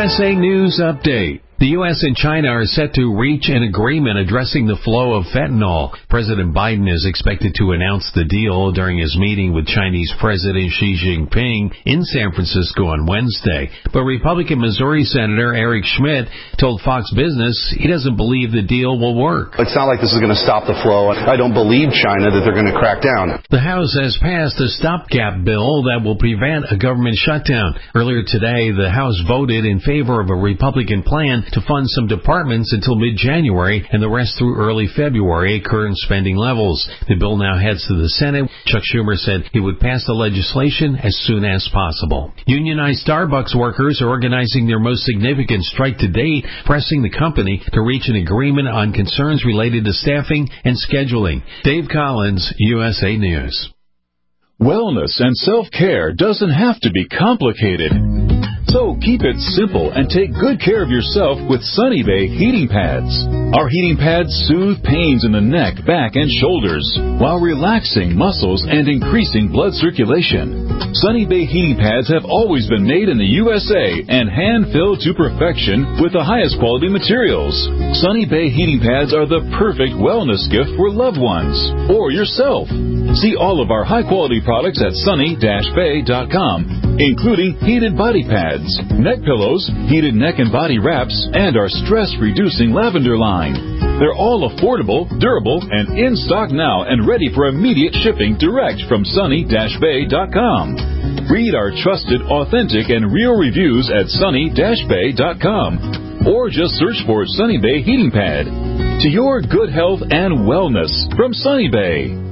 USA News Update. The U.S. and China are set to reach an agreement addressing the flow of fentanyl. President Biden is expected to announce the deal during his meeting with Chinese President Xi Jinping in San Francisco on Wednesday. But Republican Missouri Senator Eric Schmidt told Fox Business he doesn't believe the deal will work. It's not like this is going to stop the flow. I don't believe China that they're going to crack down. The House has passed a stopgap bill that will prevent a government shutdown. Earlier today, the House voted in favor of a Republican plan to fund some departments until mid-January and the rest through early February at current spending levels. The bill now heads to the Senate. Chuck Schumer said he would pass the legislation as soon as possible. Unionized Starbucks workers are organizing their most significant strike to date, pressing the company to reach an agreement on concerns related to staffing and scheduling. Dave Collins, USA News. Wellness and self-care doesn't have to be complicated. So keep it simple and take good care of yourself with Sunny Bay heating pads. Our heating pads soothe pains in the neck, back, and shoulders while relaxing muscles and increasing blood circulation. Sunny Bay heating pads have always been made in the USA and hand-filled to perfection with the highest quality materials. Sunny Bay heating pads are the perfect wellness gift for loved ones or yourself. See all of our high-quality products at sunny-bay.com, including heated body pads, neck pillows, heated neck and body wraps, and our stress-reducing lavender line. They're all affordable, durable, and in stock now and ready for immediate shipping direct from sunny-bay.com. Read our trusted, authentic, and real reviews at sunny-bay.com or just search for Sunny Bay Heating Pad. To your good health and wellness from Sunny Bay.